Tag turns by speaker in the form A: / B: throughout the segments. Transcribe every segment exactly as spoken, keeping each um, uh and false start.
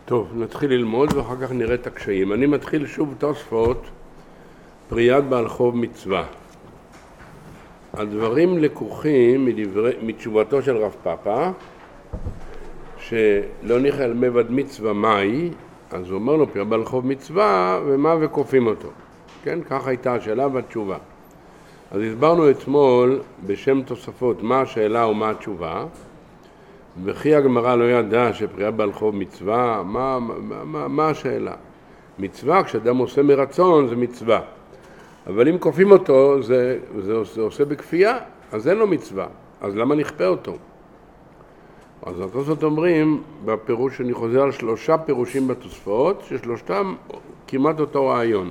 A: טוב, נתחיל ללמוד ואחר כך נראה את הקשיים. אני מתחיל שוב תוספות, פריאת בעל חוב מצווה. הדברים לקוחים מדברי, מתשובתו של רב פאפא, שלא ניחא על מבד מצווה מהי, אז הוא אומר לו פריאת בעל חוב מצווה ומה וכופים אותו. כן, כך הייתה השאלה והתשובה. אז הסברנו אתמול בשם תוספות מה השאלה ומה התשובה, וכי הגמרא לא ידע שפריאת בעל חוב מצווה, מה, מה, מה, מה השאלה? מצווה, כשאדם עושה מרצון זה מצווה, אבל אם כופים אותו זה, זה, זה עושה בכפייה, אז אין לו מצווה, אז למה נכפה אותו? אז התוספות אומרים, בפירוש אני חוזר על שלושה פירושים בתוספות, ששלושתם כמעט אותו רעיון.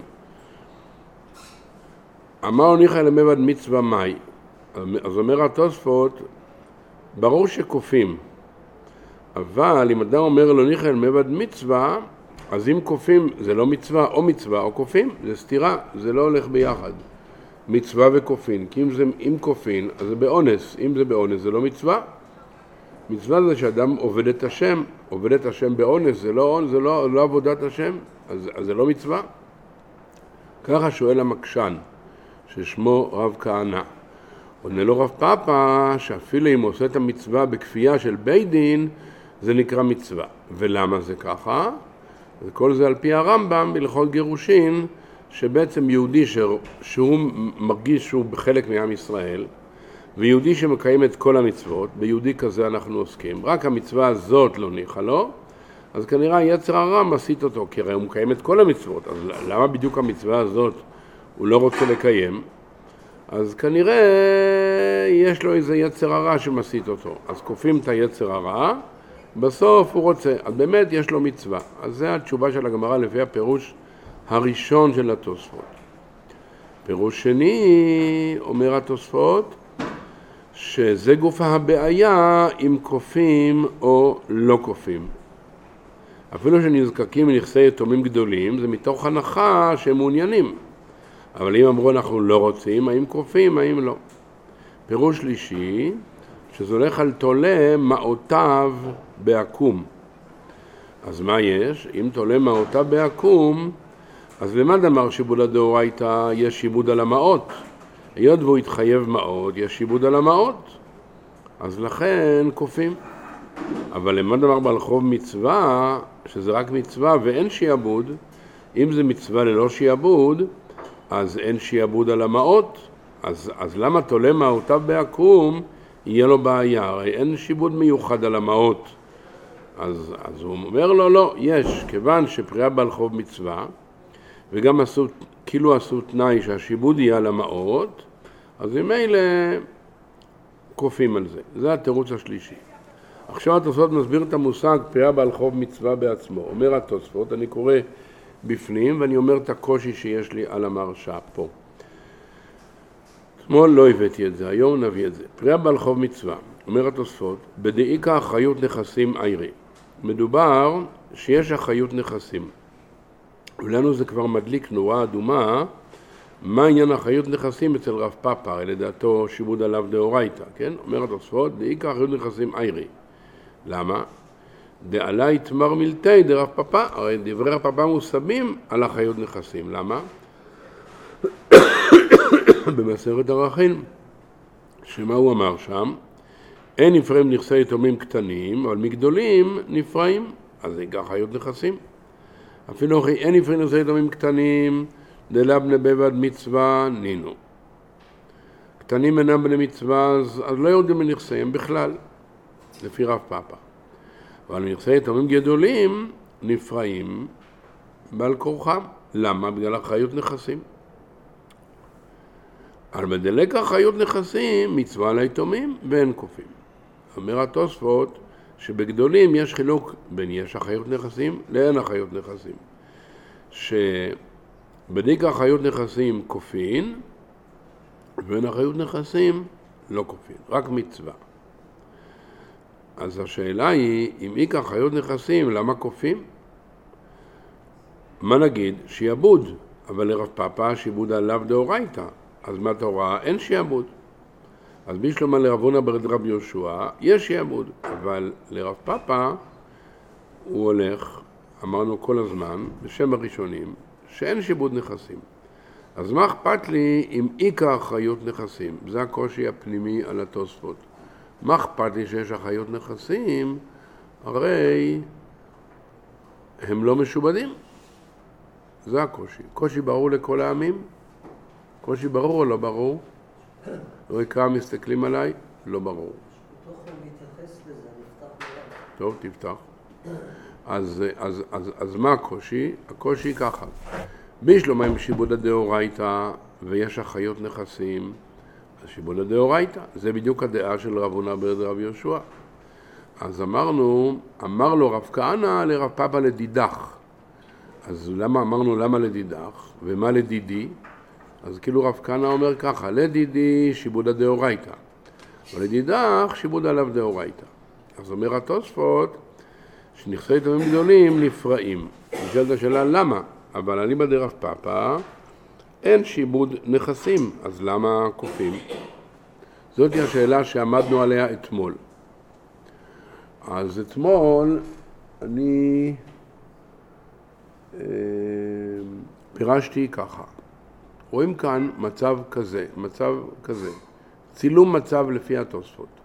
A: אמר ניחא למבד מצווה מהי? אז אומר התוספות, ברור שכופים, אבל אם אדם אומר לו ניחא למבד מצווה, אז אם כופים זה לא מצווה או מצווה או כופים, זה סתירה, זה לא הולך ביחד. מצווה וכופין, כי אם זה אם כופין אז זה באונס, אם זה באונס זה לא מצווה. מצווה זה שאדם עובד את השם, עובד את השם באונס, זה לא, זה לא, לא עבודת השם, אז, אז זה לא מצווה. ככה שואל המקשן, ששמו רב כהנא. עונה לו רב פאפא שאפילו אם עושה את המצווה בכפייה של בית דין, זה נקרא מצווה. ולמה זה ככה? וכל זה על פי הרמב"ם בהלכות גירושין, שבעצם יהודי ש... שהוא מרגיש שהוא בחלק מעם ישראל, ויהודי שמקיים את כל המצוות, ביהודי כזה אנחנו עוסקים, רק המצווה הזאת לא ניחא לו, אז כנראה יצר הרע מסית אותו, כי הרי הוא מקיים את כל המצוות, אז למה בדיוק המצווה הזאת הוא לא רוצה לקיים? אז כנראה יש לו איזה יצר הרע שמסית אותו, אז כופים את היצר הרע, בסוף הוא רוצה, אז באמת יש לו מצווה. אז זה התשובה של הגמרא לפי הפירוש הראשון של התוספות. פירוש שני, אומר התוספות, שזה גופה הבעיה אם כופים או לא כופים. אפילו שנזקקים לנכסי יתומים גדולים, זה מתוך הנחה שהם מעוניינים. אבל אם אמרו אנחנו לא רוצים, האם כופים, האם לא. פירוש שלישי, שזה הולך על תולה מעותיו בעקום. אז מה יש? אם תולה מעותיו בעקום, אז למה דאמר שיבוד הדאורייתא יש שיבוד על המעות? היות והוא התחייב מעות, יש שיבוד על המעות. אז לכן כופים. אבל למה דאמר בעל חוב מצווה, שזה רק מצווה ואין שיעבוד, אם זה מצווה ללא שיעבוד, אז אין שיעבוד על המעות. אז, אז למה תולה מעותיו בעקום? יהיה לו בעיה, הרי אין שיבוד מיוחד על המעות. אז, אז הוא אומר לו, לא, יש, כיוון שפריאה בעל חוב מצווה, וגם עשו, כאילו עשו תנאי שהשיבוד יהיה על המעות, אז עם אלה כופים על זה. זה התירוץ השלישי. עכשיו התוספות מסביר את המושג פריאה בעל חוב מצווה בעצמו. אומר התוספות, אני קורא בפנים, ואני אומר את הקושי שיש לי על המרשה פה. אתמול לא הבאתי את זה, היום נביא את זה. פריאה בעל חוב מצווה, אומר התוספות, בדאיקה אחריות נכסים עירי. מדובר שיש אחריות נכסים. ולנו זה כבר מדליק נורה אדומה, מה עניין אחריות נכסים אצל רב פאפא, לדעתו שיבוד עליו דאורייתא, כן? אומר התוספות, דאיקה אחריות נכסים עירי. למה? דעלי תמר מילתי דרב פאפא, הרי דברי רב פאפא מוסבים על אחריות נכסים. למה? במסכת ערכין, שמה הוא אמר שם? אין נפרעים נכסי יתומים קטנים, אבל מגדולים נפרעים, אז זה גם אחריות נכסים. אפילו אין נפרעים נכסי יתומים קטנים, דלה בני בבד מצווה נינו. קטנים אינם בני מצווה, אז, אז לא יורדים מנכסיהם בכלל, לפי רב פאפא. אבל נכסי יתומים גדולים נפרעים בעל כורחם. למה? בגלל אחריות נכסים. על מדלק אחריות נכסים מצווה ליתומים ואין כופים. אומר התוספות שבגדולים יש חילוק בין יש אחריות נכסים לאין אחריות נכסים. שבדיק אחריות נכסים כופין ואין אחריות נכסים לא כופין, רק מצווה. אז השאלה היא, אם איק אחריות נכסים, למה כופים? מה נגיד? שיעבוד, אבל לרב פאפא שיבוד עליו דאורייתא. אז מה תורה? אין שיעבוד. אז בישלמה לרב הונא ברד רב יהושע יש שיעבוד, אבל לרב פאפא הוא הולך אמרנו כל הזמן, בשם הראשונים, שאין שיבוד נכסים. אז מה אכפת לי אם עיקר אחריות נכסים? זה הקושי הפנימי על התוספות. מה אכפת לי שיש אחריות נכסים? הרי הם לא משובדים. זה הקושי. קושי ברור לכל העמים? קושי ברור או לא ברור? לא יקרא מסתכלים עליי? לא ברור.
B: בתוך הוא מתייחס לזה, נפתח מיד.
A: טוב, תפתח. אז, אז, אז, אז מה הקושי? הקושי ככה. בשלומה עם שיבוד הדאורייתא ויש אחריות נכסים, אז שיבוד הדאורייתא. זה בדיוק הדעה של רב הונא בן רב יהושע. אז אמרנו, אמר לו רב כהנא לרב פאפא לדידך. אז למה אמרנו למה לדידך? ומה לדידי? אז כאילו רב כהנא אומר ככה, לדידי שיבוד הדאורייתא, ולדידך שיבוד עליו דאורייתא. אז אומר התוספות, שנכסי תמים גדולים נפרעים. נשאלת השאלה למה? אבל אליבא דרב פאפא אין שיבוד נכסים, אז למה כופים? זאת היא השאלה שעמדנו עליה אתמול. אז אתמול אני אה, פירשתי ככה. רואים כאן מצב כזה, מצב כזה, צילום מצב לפי התוספות.